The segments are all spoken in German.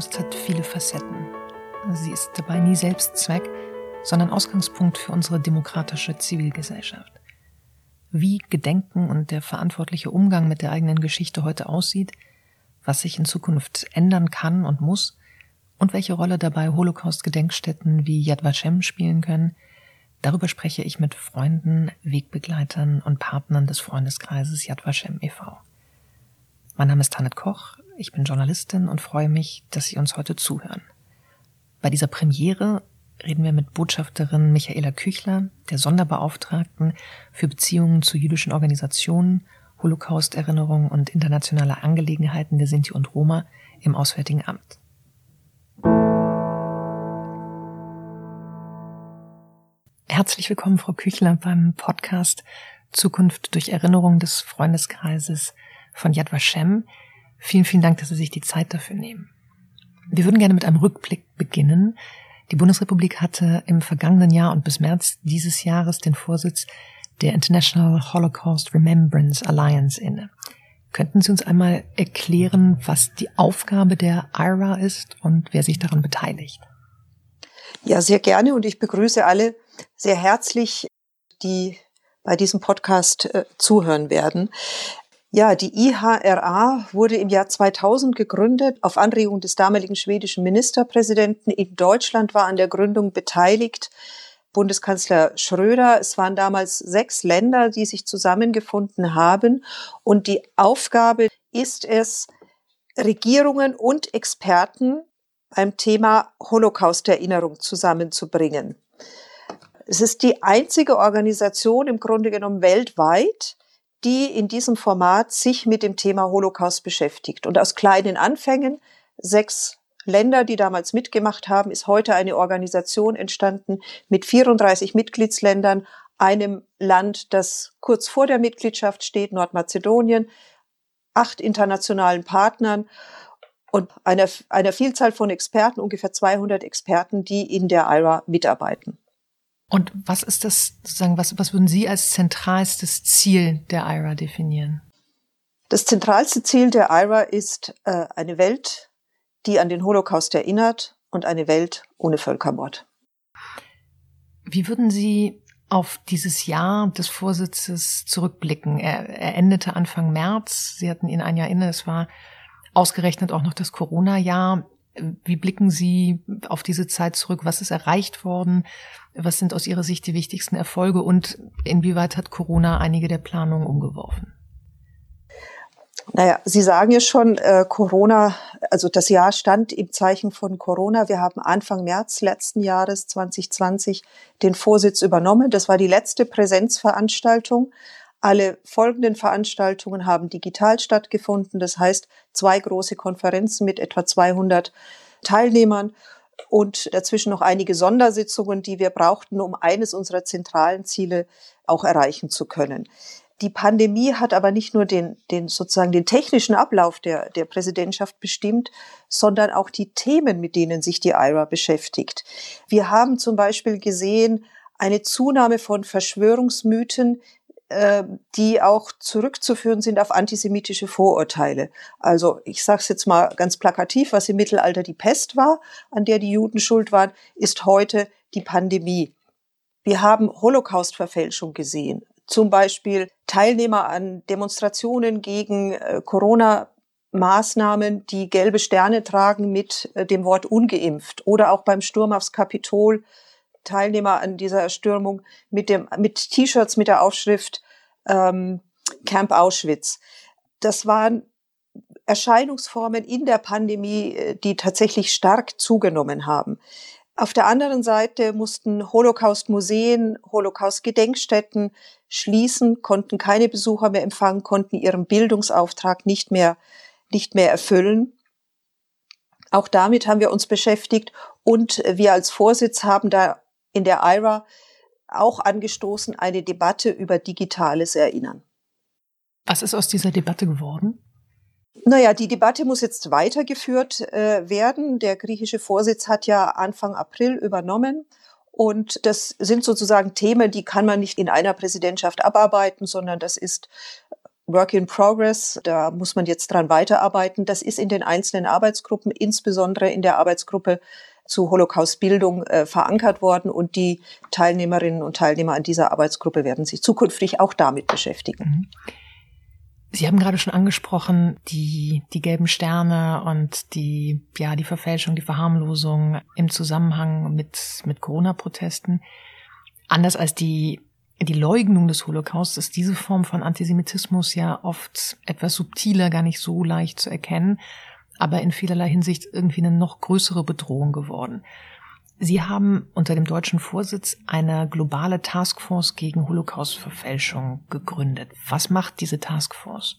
Holocaust hat viele Facetten. Sie ist dabei nie Selbstzweck, sondern Ausgangspunkt für unsere demokratische Zivilgesellschaft. Wie Gedenken und der verantwortliche Umgang mit der eigenen Geschichte heute aussieht, was sich in Zukunft ändern kann und muss und welche Rolle dabei Holocaust-Gedenkstätten wie Yad Vashem spielen können, darüber spreche ich mit Freunden, Wegbegleitern und Partnern des Freundeskreises Yad Vashem e.V. Mein Name ist Tanit Koch, ich bin Journalistin und freue mich, dass Sie uns heute zuhören. Bei dieser Premiere reden wir mit Botschafterin Michaela Küchler, der Sonderbeauftragten für Beziehungen zu jüdischen Organisationen, Holocaust-Erinnerung und internationale Angelegenheiten der Sinti und Roma im Auswärtigen Amt. Herzlich willkommen, Frau Küchler, beim Podcast Zukunft durch Erinnerung des Freundeskreises von Yad Vashem. Vielen, vielen Dank, dass Sie sich die Zeit dafür nehmen. Wir würden gerne mit einem Rückblick beginnen. Die Bundesrepublik hatte im vergangenen Jahr und bis März dieses Jahres den Vorsitz der International Holocaust Remembrance Alliance inne. Könnten Sie uns einmal erklären, was die Aufgabe der IRA ist und wer sich daran beteiligt? Ja, sehr gerne, und ich begrüße alle sehr herzlich, die bei diesem Podcast zuhören werden. Ja, die IHRA wurde im Jahr 2000 gegründet auf Anregung des damaligen schwedischen Ministerpräsidenten. In Deutschland war an der Gründung beteiligt Bundeskanzler Schröder. Es waren damals 6 Länder, die sich zusammengefunden haben. Und die Aufgabe ist es, Regierungen und Experten beim Thema Holocaust-Erinnerung zusammenzubringen. Es ist die einzige Organisation im Grunde genommen weltweit, die in diesem Format sich mit dem Thema Holocaust beschäftigt. Und aus kleinen Anfängen, 6 Länder, die damals mitgemacht haben, ist heute eine Organisation entstanden mit 34 Mitgliedsländern, einem Land, das kurz vor der Mitgliedschaft steht, Nordmazedonien, 8 internationalen Partnern und einer Vielzahl von Experten, ungefähr 200 Experten, die in der IRA mitarbeiten. Und was ist das sozusagen, was würden Sie als zentralstes Ziel der IRA definieren? Das zentralste Ziel der IRA ist eine Welt, die an den Holocaust erinnert, und eine Welt ohne Völkermord. Wie würden Sie auf dieses Jahr des Vorsitzes zurückblicken? Er endete Anfang März. Sie hatten ihn ein Jahr inne. Es war ausgerechnet auch noch das Corona-Jahr. Wie blicken Sie auf diese Zeit zurück? Was ist erreicht worden? Was sind aus Ihrer Sicht die wichtigsten Erfolge? Und inwieweit hat Corona einige der Planungen umgeworfen? Naja, Sie sagen ja schon, Corona, also das Jahr stand im Zeichen von Corona. Wir haben Anfang März letzten Jahres 2020 den Vorsitz übernommen. Das war die letzte Präsenzveranstaltung. Alle folgenden Veranstaltungen haben digital stattgefunden. Das heißt, 2 große Konferenzen mit etwa 200 Teilnehmern und dazwischen noch einige Sondersitzungen, die wir brauchten, um eines unserer zentralen Ziele auch erreichen zu können. Die Pandemie hat aber nicht nur den technischen Ablauf der Präsidentschaft bestimmt, sondern auch die Themen, mit denen sich die IRA beschäftigt. Wir haben zum Beispiel gesehen eine Zunahme von Verschwörungsmythen, die auch zurückzuführen sind auf antisemitische Vorurteile. Also ich sage es jetzt mal ganz plakativ, was im Mittelalter die Pest war, an der die Juden schuld waren, ist heute die Pandemie. Wir haben Holocaust-Verfälschung gesehen. Zum Beispiel Teilnehmer an Demonstrationen gegen Corona-Maßnahmen, die gelbe Sterne tragen mit dem Wort ungeimpft. Oder auch beim Sturm aufs Kapitol Teilnehmer an dieser Stürmung mit T-Shirts mit der Aufschrift Camp Auschwitz. Das waren Erscheinungsformen in der Pandemie, die tatsächlich stark zugenommen haben. Auf der anderen Seite mussten Holocaust-Museen, Holocaust-Gedenkstätten schließen, konnten keine Besucher mehr empfangen, konnten ihren Bildungsauftrag nicht mehr erfüllen. Auch damit haben wir uns beschäftigt, und wir als Vorsitz haben da in der IRA auch angestoßen eine Debatte über digitales Erinnern. Was ist aus dieser Debatte geworden? Naja, die Debatte muss jetzt weitergeführt werden. Der griechische Vorsitz hat ja Anfang April übernommen. Und das sind sozusagen Themen, die kann man nicht in einer Präsidentschaft abarbeiten, sondern das ist Work in Progress, da muss man jetzt dran weiterarbeiten. Das ist in den einzelnen Arbeitsgruppen, insbesondere in der Arbeitsgruppe zu Holocaust-Bildung verankert worden und die Teilnehmerinnen und Teilnehmer an dieser Arbeitsgruppe werden sich zukünftig auch damit beschäftigen. Sie haben gerade schon angesprochen, die gelben Sterne und die Verfälschung, die Verharmlosung im Zusammenhang mit Corona-Protesten. Anders als die Leugnung des Holocaust ist diese Form von Antisemitismus ja oft etwas subtiler, gar nicht so leicht zu erkennen, aber in vielerlei Hinsicht irgendwie eine noch größere Bedrohung geworden. Sie haben unter dem deutschen Vorsitz eine globale Taskforce gegen Holocaust-Verfälschung gegründet. Was macht diese Taskforce?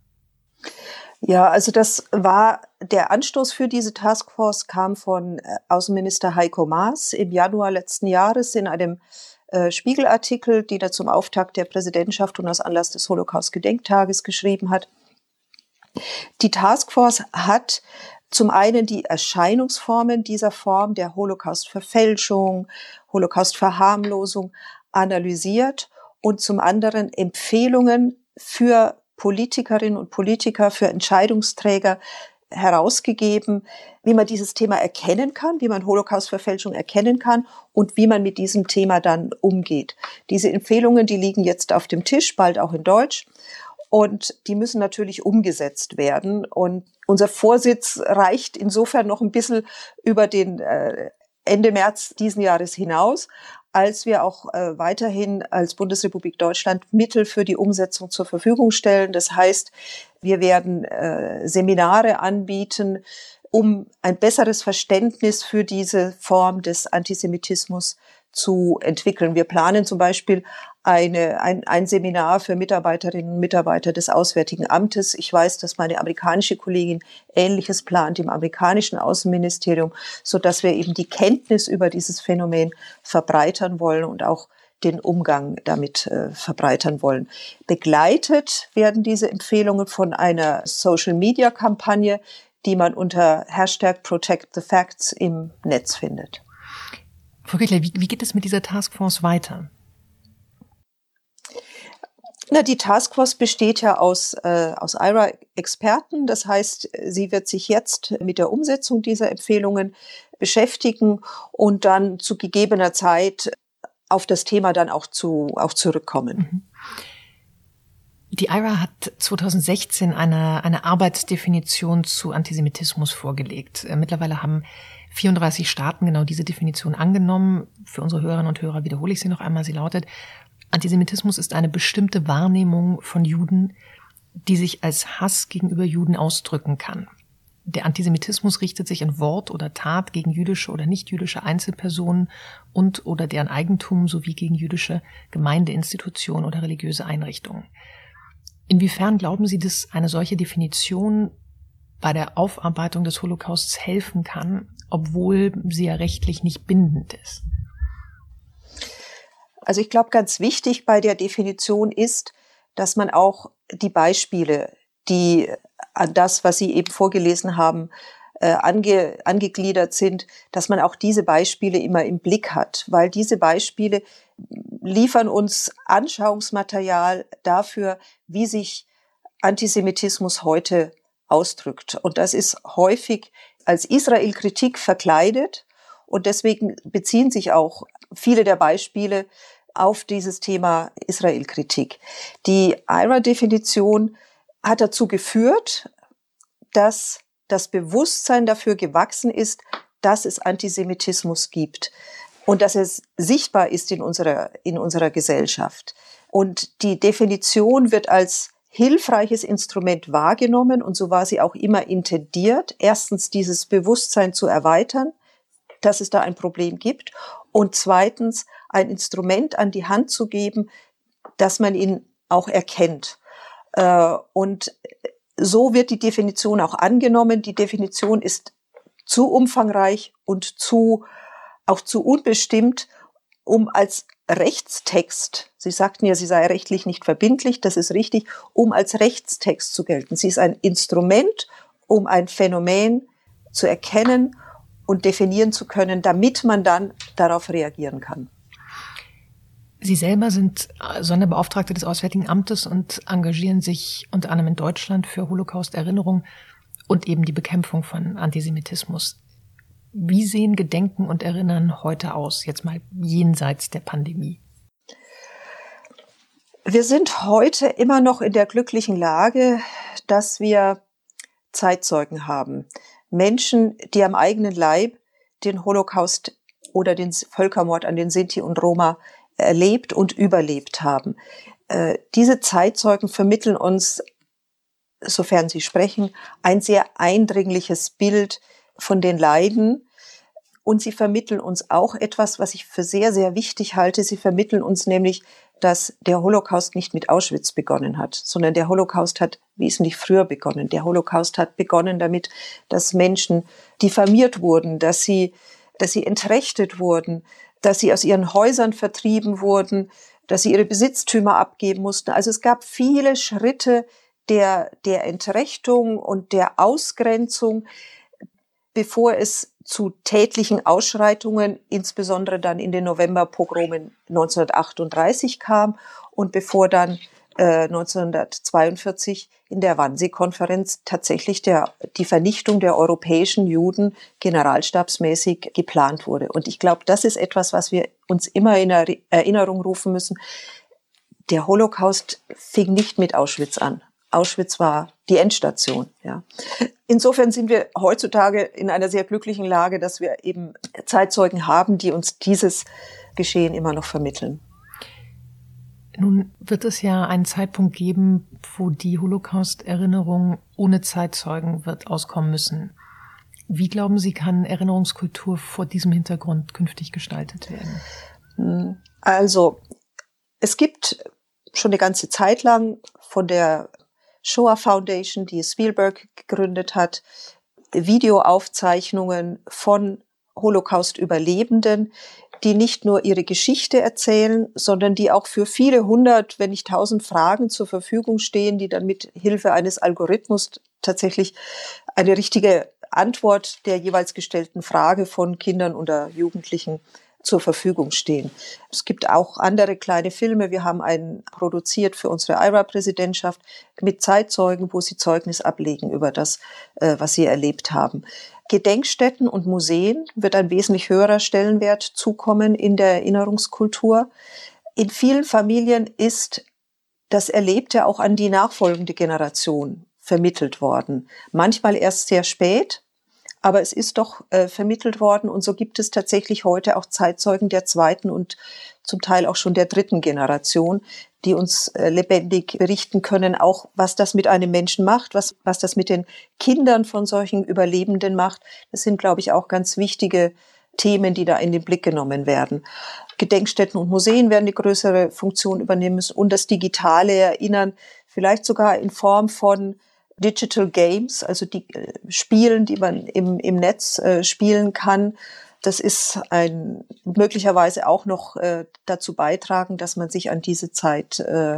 Ja, also das war der Anstoß für diese Taskforce kam von Außenminister Heiko Maas im Januar letzten Jahres in einem Spiegelartikel, den er zum Auftakt der Präsidentschaft und aus Anlass des Holocaust-Gedenktages geschrieben hat. Die Taskforce hat zum einen die Erscheinungsformen dieser Form der Holocaust-Verfälschung, Holocaust-Verharmlosung analysiert und zum anderen Empfehlungen für Politikerinnen und Politiker, für Entscheidungsträger herausgegeben, wie man dieses Thema erkennen kann, wie man Holocaust-Verfälschung erkennen kann und wie man mit diesem Thema dann umgeht. Diese Empfehlungen, die liegen jetzt auf dem Tisch, bald auch in Deutsch. Und die müssen natürlich umgesetzt werden. Und unser Vorsitz reicht insofern noch ein bisschen über den Ende März diesen Jahres hinaus, als wir auch weiterhin als Bundesrepublik Deutschland Mittel für die Umsetzung zur Verfügung stellen. Das heißt, wir werden Seminare anbieten, um ein besseres Verständnis für diese Form des Antisemitismus zu entwickeln. Wir planen zum Beispiel ein Seminar für Mitarbeiterinnen und Mitarbeiter des Auswärtigen Amtes. Ich weiß, dass meine amerikanische Kollegin Ähnliches plant im amerikanischen Außenministerium, so dass wir eben die Kenntnis über dieses Phänomen verbreitern wollen und auch den Umgang damit verbreitern wollen. Begleitet werden diese Empfehlungen von einer Social-Media-Kampagne, die man unter #ProtectTheFacts im Netz findet. Frau Kichler, wie geht es mit dieser Taskforce weiter? Die Taskforce besteht ja aus IHRA-Experten. Das heißt, sie wird sich jetzt mit der Umsetzung dieser Empfehlungen beschäftigen und dann zu gegebener Zeit auf das Thema dann auch zurückkommen. Die IHRA hat 2016 eine Arbeitsdefinition zu Antisemitismus vorgelegt. Mittlerweile haben 34 Staaten genau diese Definition angenommen. Für unsere Hörerinnen und Hörer wiederhole ich sie noch einmal. Sie lautet: Antisemitismus ist eine bestimmte Wahrnehmung von Juden, die sich als Hass gegenüber Juden ausdrücken kann. Der Antisemitismus richtet sich in Wort oder Tat gegen jüdische oder nichtjüdische Einzelpersonen und oder deren Eigentum sowie gegen jüdische Gemeindeinstitutionen oder religiöse Einrichtungen. Inwiefern glauben Sie, dass eine solche Definition bei der Aufarbeitung des Holocausts helfen kann, obwohl sie ja rechtlich nicht bindend ist? Also ich glaube, ganz wichtig bei der Definition ist, dass man auch die Beispiele, die an das, was Sie eben vorgelesen haben, angegliedert sind, dass man auch diese Beispiele immer im Blick hat, weil diese Beispiele liefern uns Anschauungsmaterial dafür, wie sich Antisemitismus heute ausdrückt. Und das ist häufig als Israel-Kritik verkleidet und deswegen beziehen sich auch viele der Beispiele auf dieses Thema Israel-Kritik. Die IHRA-Definition hat dazu geführt, dass das Bewusstsein dafür gewachsen ist, dass es Antisemitismus gibt und dass es sichtbar ist in unserer Gesellschaft. Und die Definition wird als hilfreiches Instrument wahrgenommen und so war sie auch immer intendiert. Erstens dieses Bewusstsein zu erweitern, dass es da ein Problem gibt und zweitens ein Instrument an die Hand zu geben, dass man ihn auch erkennt. Und so wird die Definition auch angenommen. Die Definition ist zu umfangreich und auch zu unbestimmt, um als Rechtstext, Sie sagten ja, sie sei rechtlich nicht verbindlich, das ist richtig, um als Rechtstext zu gelten. Sie ist ein Instrument, um ein Phänomen zu erkennen und definieren zu können, damit man dann darauf reagieren kann. Sie selber sind Sonderbeauftragte des Auswärtigen Amtes und engagieren sich unter anderem in Deutschland für Holocaust-Erinnerung und eben die Bekämpfung von Antisemitismus. Wie sehen Gedenken und Erinnern heute aus, jetzt mal jenseits der Pandemie? Wir sind heute immer noch in der glücklichen Lage, dass wir Zeitzeugen haben. Menschen, die am eigenen Leib den Holocaust oder den Völkermord an den Sinti und Roma erlebt und überlebt haben. Diese Zeitzeugen vermitteln uns, sofern sie sprechen, ein sehr eindringliches Bild von den Leiden. Und sie vermitteln uns auch etwas, was ich für sehr, sehr wichtig halte. Sie vermitteln uns nämlich, dass der Holocaust nicht mit Auschwitz begonnen hat, sondern der Holocaust hat wesentlich früher begonnen. Der Holocaust hat begonnen damit, dass Menschen diffamiert wurden, dass sie entrechtet wurden, dass sie aus ihren Häusern vertrieben wurden, dass sie ihre Besitztümer abgeben mussten. Also es gab viele Schritte der Entrechtung und der Ausgrenzung, bevor es zu tätlichen Ausschreitungen, insbesondere dann in den Novemberpogromen 1938 kam und bevor dann 1942 in der Wannsee-Konferenz tatsächlich die Vernichtung der europäischen Juden generalstabsmäßig geplant wurde. Und ich glaube, das ist etwas, was wir uns immer in Erinnerung rufen müssen. Der Holocaust fing nicht mit Auschwitz an. Auschwitz war die Endstation. Ja. Insofern sind wir heutzutage in einer sehr glücklichen Lage, dass wir eben Zeitzeugen haben, die uns dieses Geschehen immer noch vermitteln. Nun wird es ja einen Zeitpunkt geben, wo die Holocaust-Erinnerung ohne Zeitzeugen wird auskommen müssen. Wie glauben Sie, kann Erinnerungskultur vor diesem Hintergrund künftig gestaltet werden? Also, es gibt schon eine ganze Zeit lang von der Shoah Foundation, die Spielberg gegründet hat, Videoaufzeichnungen von Holocaust-Überlebenden, die nicht nur ihre Geschichte erzählen, sondern die auch für viele hundert, wenn nicht 1000 Fragen zur Verfügung stehen, die dann mit Hilfe eines Algorithmus tatsächlich eine richtige Antwort der jeweils gestellten Frage von Kindern oder Jugendlichen zur Verfügung stehen. Es gibt auch andere kleine Filme. Wir haben einen produziert für unsere IHRA-Präsidentschaft mit Zeitzeugen, wo sie Zeugnis ablegen über das, was sie erlebt haben. Gedenkstätten und Museen wird ein wesentlich höherer Stellenwert zukommen in der Erinnerungskultur. In vielen Familien ist das Erlebte auch an die nachfolgende Generation vermittelt worden. Manchmal erst sehr spät, aber es ist doch vermittelt worden und so gibt es tatsächlich heute auch Zeitzeugen der zweiten und zum Teil auch schon der dritten Generation, die uns lebendig berichten können, auch was das mit einem Menschen macht, was das mit den Kindern von solchen Überlebenden macht. Das sind, glaube ich, auch ganz wichtige Themen, die da in den Blick genommen werden. Gedenkstätten und Museen werden eine größere Funktion übernehmen müssen und das digitale Erinnern, vielleicht sogar in Form von Digital Games, also die Spielen, die man im Netz spielen kann. Das ist möglicherweise auch noch dazu beitragen, dass man sich an diese Zeit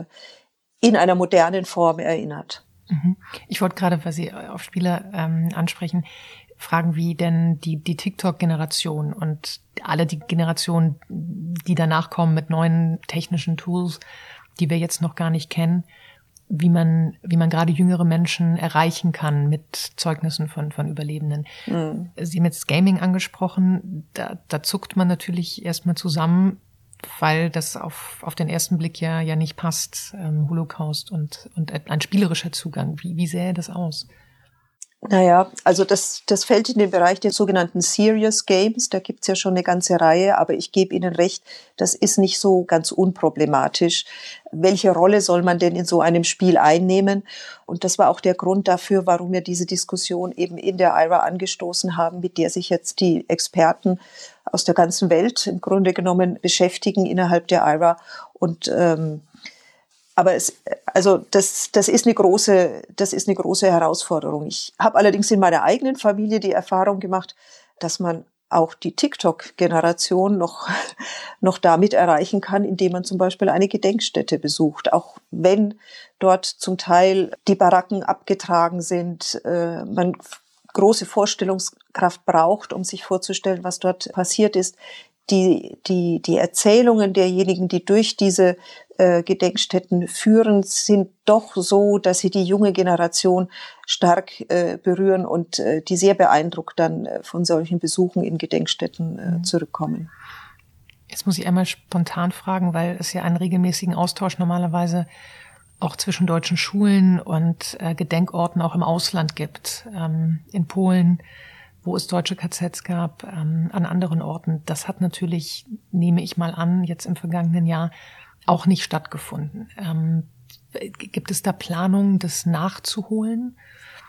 in einer modernen Form erinnert. Ich wollte gerade, weil Sie auf Spiele ansprechen, fragen, wie denn die TikTok-Generation und alle die Generationen, die danach kommen mit neuen technischen Tools, die wir jetzt noch gar nicht kennen, wie man gerade jüngere Menschen erreichen kann mit Zeugnissen von Überlebenden. Mhm. Sie haben jetzt Gaming angesprochen, da zuckt man natürlich erstmal zusammen, weil das auf den ersten Blick ja nicht passt, Holocaust und ein spielerischer Zugang. Wie sähe das aus? Naja, also das fällt in den Bereich der sogenannten Serious Games. Da gibt's ja schon eine ganze Reihe, aber ich gebe Ihnen recht, das ist nicht so ganz unproblematisch. Welche Rolle soll man denn in so einem Spiel einnehmen? Und das war auch der Grund dafür, warum wir diese Diskussion eben in der IHRA angestoßen haben, mit der sich jetzt die Experten aus der ganzen Welt im Grunde genommen beschäftigen innerhalb der IHRA. Und aber das ist eine große Herausforderung. Ich habe allerdings in meiner eigenen Familie die Erfahrung gemacht, dass man auch die TikTok-Generation noch damit erreichen kann, indem man zum Beispiel eine Gedenkstätte besucht. Auch wenn dort zum Teil die Baracken abgetragen sind, man große Vorstellungskraft braucht, um sich vorzustellen, was dort passiert ist. die Erzählungen derjenigen, die durch diese Gedenkstätten führen, sind doch so, dass sie die junge Generation stark berühren und die sehr beeindruckt dann von solchen Besuchen in Gedenkstätten zurückkommen. Jetzt muss ich einmal spontan fragen, weil es ja einen regelmäßigen Austausch normalerweise auch zwischen deutschen Schulen und Gedenkorten auch im Ausland gibt. In Polen, wo es deutsche KZs gab, an anderen Orten. Das hat natürlich, nehme ich mal an, jetzt im vergangenen Jahr auch nicht stattgefunden. Gibt es da Planungen, das nachzuholen?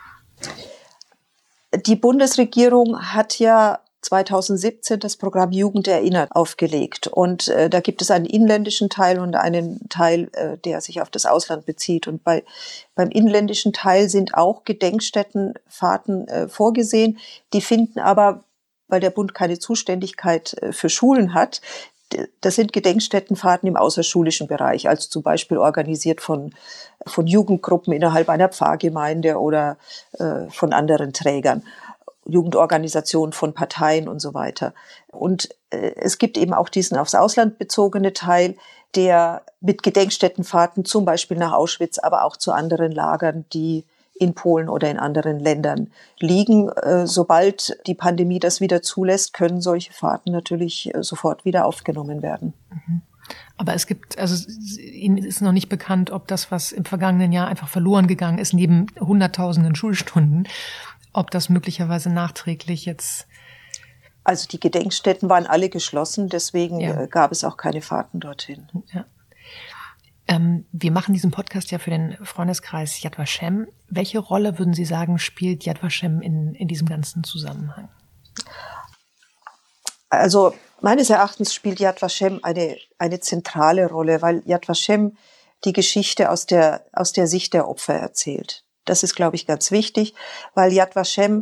Die Bundesregierung hat ja 2017 das Programm Jugend erinnert aufgelegt. Und da gibt es einen inländischen Teil und einen Teil, der sich auf das Ausland bezieht. Und beim inländischen Teil sind auch Gedenkstättenfahrten vorgesehen. Die finden aber, weil der Bund keine Zuständigkeit für Schulen hat, das sind Gedenkstättenfahrten im außerschulischen Bereich, also zum Beispiel organisiert von Jugendgruppen innerhalb einer Pfarrgemeinde oder von anderen Trägern. Jugendorganisationen von Parteien und so weiter. Und es gibt eben auch diesen aufs Ausland bezogene Teil, der mit Gedenkstättenfahrten zum Beispiel nach Auschwitz, aber auch zu anderen Lagern, die in Polen oder in anderen Ländern liegen. Sobald die Pandemie das wieder zulässt, können solche Fahrten natürlich sofort wieder aufgenommen werden. Aber es gibt, also Ihnen ist noch nicht bekannt, ob das, was im vergangenen Jahr einfach verloren gegangen ist, neben Hunderttausenden Schulstunden, ob das möglicherweise nachträglich jetzt... Also die Gedenkstätten waren alle geschlossen, deswegen gab es auch keine Fahrten dorthin. Ja. Wir machen diesen Podcast ja für den Freundeskreis Yad Vashem. Welche Rolle, würden Sie sagen, spielt Yad Vashem in diesem ganzen Zusammenhang? Also meines Erachtens spielt Yad Vashem eine zentrale Rolle, weil Yad Vashem die Geschichte aus der Sicht der Opfer erzählt. Das ist, glaube ich, ganz wichtig, weil Yad Vashem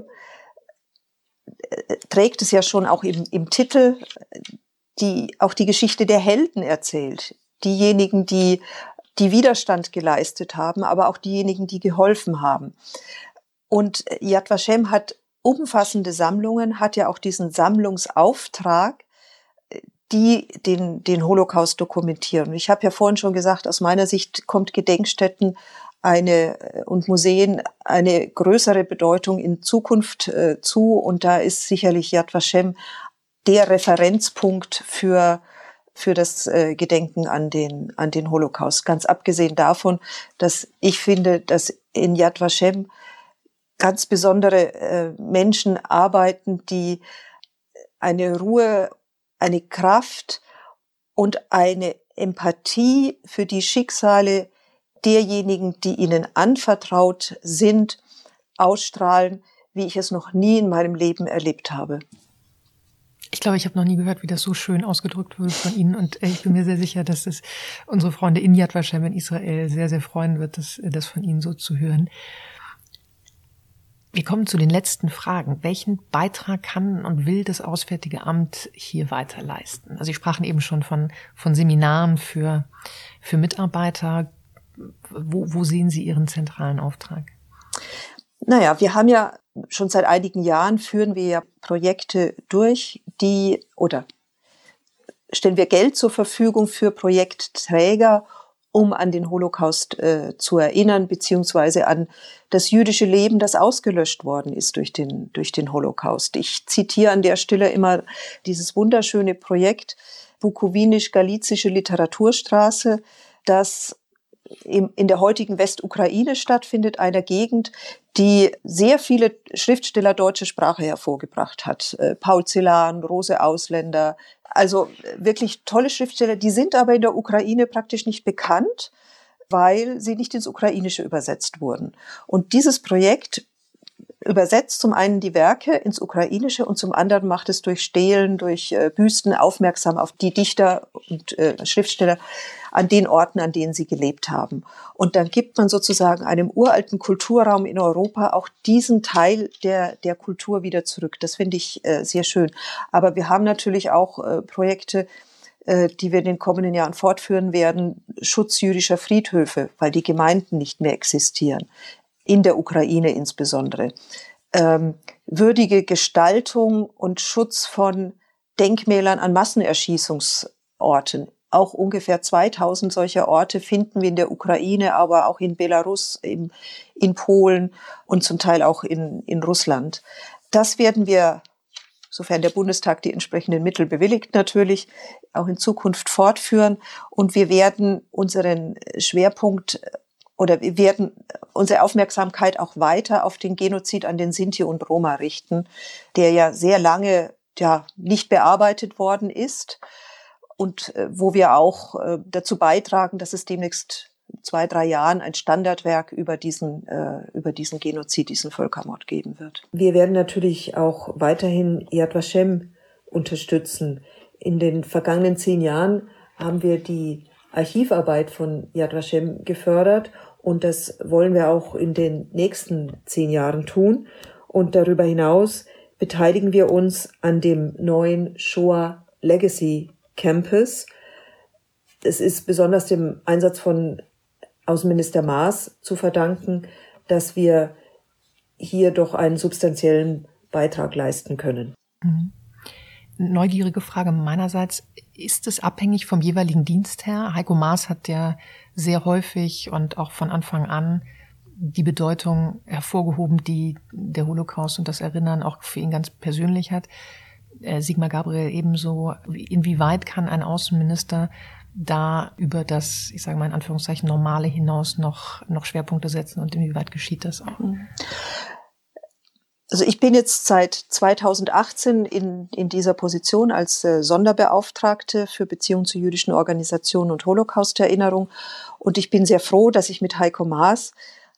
trägt es ja schon auch im Titel, auch die Geschichte der Helden erzählt. Diejenigen, die Widerstand geleistet haben, aber auch diejenigen, die geholfen haben. Und Yad Vashem hat umfassende Sammlungen, hat ja auch diesen Sammlungsauftrag, die den Holocaust dokumentieren. Ich habe ja vorhin schon gesagt, aus meiner Sicht kommt Gedenkstätten und Museen eine größere Bedeutung in Zukunft zu. Und da ist sicherlich Yad Vashem der Referenzpunkt für das Gedenken an den Holocaust. Ganz abgesehen davon, dass ich finde, dass in Yad Vashem ganz besondere Menschen arbeiten, die eine Ruhe, eine Kraft und eine Empathie für die Schicksale derjenigen, die ihnen anvertraut sind, ausstrahlen, wie ich es noch nie in meinem Leben erlebt habe. Ich glaube, ich habe noch nie gehört, wie das so schön ausgedrückt wurde von Ihnen. Und ich bin mir sehr sicher, dass es unsere Freunde in Yad Vashem in Israel sehr, sehr freuen wird, das von Ihnen so zu hören. Wir kommen zu den letzten Fragen. Welchen Beitrag kann und will das Auswärtige Amt hier weiter leisten? Also Sie sprachen eben schon von Seminaren für Mitarbeiter. Wo sehen Sie Ihren zentralen Auftrag? Naja, wir haben ja schon seit einigen Jahren führen wir ja Projekte durch, oder stellen wir Geld zur Verfügung für Projektträger, um an den Holocaust zu erinnern, beziehungsweise an das jüdische Leben, das ausgelöscht worden ist durch den Holocaust. Ich zitiere an der Stelle immer dieses wunderschöne Projekt Bukowinisch-Galizische Literaturstraße, das in der heutigen Westukraine stattfindet, einer Gegend, die sehr viele Schriftsteller deutscher Sprache hervorgebracht hat. Paul Celan, Rose Ausländer, also wirklich tolle Schriftsteller, die sind aber in der Ukraine praktisch nicht bekannt, weil sie nicht ins Ukrainische übersetzt wurden. Und dieses Projekt übersetzt zum einen die Werke ins Ukrainische und zum anderen macht es durch Stelen, durch Büsten aufmerksam auf die Dichter und Schriftsteller an den Orten, an denen sie gelebt haben. Und dann gibt man sozusagen einem uralten Kulturraum in Europa auch diesen Teil der Kultur wieder zurück. Das finde ich sehr schön. Aber wir haben natürlich auch Projekte, die wir in den kommenden Jahren fortführen werden, Schutz jüdischer Friedhöfe, weil die Gemeinden nicht mehr existieren. In der Ukraine insbesondere. Würdige Gestaltung und Schutz von Denkmälern an Massenerschießungsorten. Auch ungefähr 2000 solcher Orte finden wir in der Ukraine, aber auch in Belarus, in Polen und zum Teil auch in Russland. Das werden wir, sofern der Bundestag die entsprechenden Mittel bewilligt, natürlich auch in Zukunft fortführen. Und wir werden unseren Schwerpunkt oder wir werden unsere Aufmerksamkeit auch weiter auf den Genozid an den Sinti und Roma richten, der ja sehr lange nicht bearbeitet worden ist und wo wir auch dazu beitragen, dass es demnächst 2-3 Jahren ein Standardwerk über diesen Genozid, diesen Völkermord geben wird. Wir werden natürlich auch weiterhin Yad Vashem unterstützen. In den vergangenen 10 Jahren haben wir die Archivarbeit von Yad Vashem gefördert und das wollen wir auch in den nächsten 10 Jahren tun. Und darüber hinaus beteiligen wir uns an dem neuen Shoah Legacy Campus. Es ist besonders dem Einsatz von Außenminister Maas zu verdanken, dass wir hier doch einen substanziellen Beitrag leisten können. Neugierige Frage meinerseits. Ist es abhängig vom jeweiligen Dienstherr? Heiko Maas hat ja sehr häufig und auch von Anfang an die Bedeutung hervorgehoben, die der Holocaust und das Erinnern auch für ihn ganz persönlich hat. Sigmar Gabriel ebenso. Inwieweit kann ein Außenminister da über das, ich sage mal in Anführungszeichen, Normale hinaus noch Schwerpunkte setzen und inwieweit geschieht das auch? Also ich bin jetzt seit 2018 in dieser Position als Sonderbeauftragte für Beziehungen zu jüdischen Organisationen und Holocaust-Erinnerung. Und ich bin sehr froh, dass es mit Heiko Maas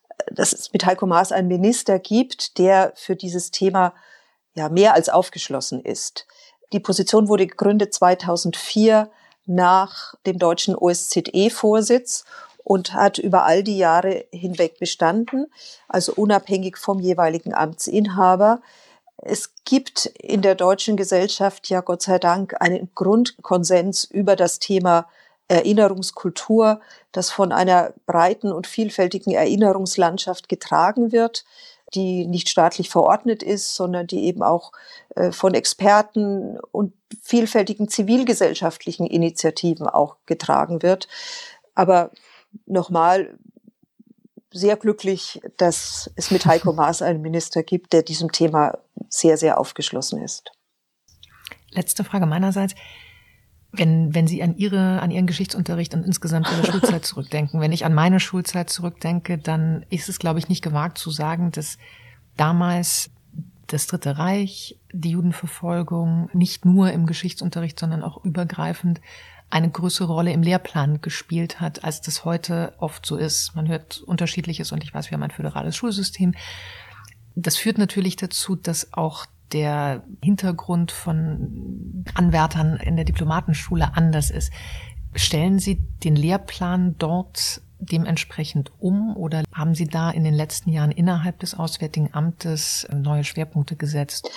einen Minister gibt, der für dieses Thema mehr als aufgeschlossen ist. Die Position wurde gegründet 2004 nach dem deutschen OSZE-Vorsitz und hat über all die Jahre hinweg bestanden, also unabhängig vom jeweiligen Amtsinhaber. Es gibt in der deutschen Gesellschaft ja Gott sei Dank einen Grundkonsens über das Thema Erinnerungskultur, das von einer breiten und vielfältigen Erinnerungslandschaft getragen wird, die nicht staatlich verordnet ist, sondern die eben auch von Experten und vielfältigen zivilgesellschaftlichen Initiativen auch getragen wird. Aber nochmal sehr glücklich, dass es mit Heiko Maas einen Minister gibt, der diesem Thema sehr, sehr aufgeschlossen ist. Letzte Frage meinerseits. Wenn Sie an Ihren Geschichtsunterricht und insgesamt Ihre Schulzeit zurückdenken, wenn ich an meine Schulzeit zurückdenke, dann ist es, glaube ich, nicht gewagt zu sagen, dass damals das Dritte Reich, die Judenverfolgung nicht nur im Geschichtsunterricht, sondern auch übergreifend eine größere Rolle im Lehrplan gespielt hat, als das heute oft so ist. Man hört Unterschiedliches und ich weiß, wir haben ein föderales Schulsystem. Das führt natürlich dazu, dass auch der Hintergrund von Anwärtern in der Diplomatenschule anders ist. Stellen Sie den Lehrplan dort dementsprechend um oder haben Sie da in den letzten Jahren innerhalb des Auswärtigen Amtes neue Schwerpunkte gesetzt?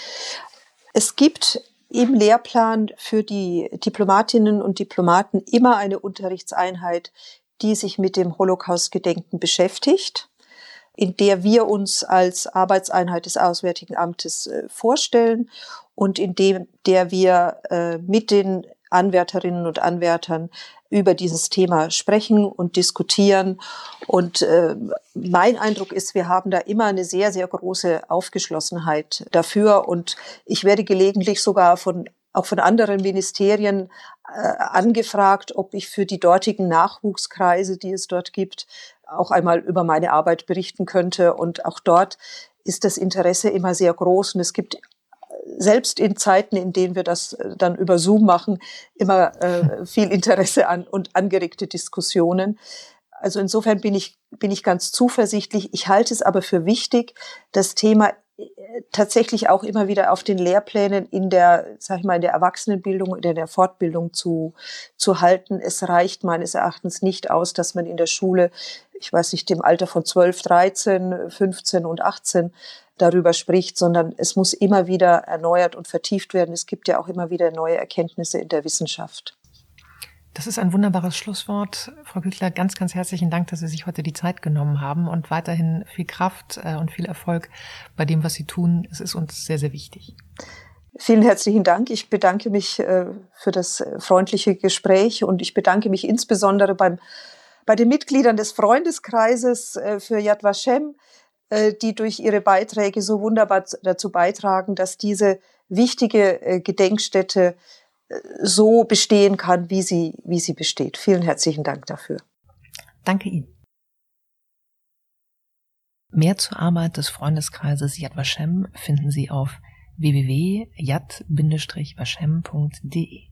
Es gibt im Lehrplan für die Diplomatinnen und Diplomaten immer eine Unterrichtseinheit, die sich mit dem Holocaust-Gedenken beschäftigt, in der wir uns als Arbeitseinheit des Auswärtigen Amtes vorstellen und der wir mit den Anwärterinnen und Anwärtern über dieses Thema sprechen und diskutieren. Und mein Eindruck ist, wir haben da immer eine sehr, sehr große Aufgeschlossenheit dafür. Und ich werde gelegentlich sogar auch von anderen Ministerien angefragt, ob ich für die dortigen Nachwuchskreise, die es dort gibt, auch einmal über meine Arbeit berichten könnte. Und auch dort ist das Interesse immer sehr groß. Und es gibt selbst in Zeiten, in denen wir das dann über Zoom machen, immer viel Interesse an und angeregte Diskussionen. Also insofern bin ich ganz zuversichtlich. Ich halte es aber für wichtig, das Thema tatsächlich auch immer wieder auf den Lehrplänen in der Erwachsenenbildung, in der Fortbildung zu halten. Es reicht meines Erachtens nicht aus, dass man in der Schule, ich weiß nicht, im Alter von 12, 13, 15 und 18 darüber spricht, sondern es muss immer wieder erneuert und vertieft werden. Es gibt ja auch immer wieder neue Erkenntnisse in der Wissenschaft. Das ist ein wunderbares Schlusswort. Frau Küchler, ganz, ganz herzlichen Dank, dass Sie sich heute die Zeit genommen haben und weiterhin viel Kraft und viel Erfolg bei dem, was Sie tun. Es ist uns sehr, sehr wichtig. Vielen herzlichen Dank. Ich bedanke mich für das freundliche Gespräch und ich bedanke mich insbesondere bei den Mitgliedern des Freundeskreises für Yad Vashem, die durch ihre Beiträge so wunderbar dazu beitragen, dass diese wichtige Gedenkstätte so bestehen kann, wie sie besteht. Vielen herzlichen Dank dafür. Danke Ihnen. Mehr zur Arbeit des Freundeskreises Yad Vashem finden Sie auf www.yad-vashem.de.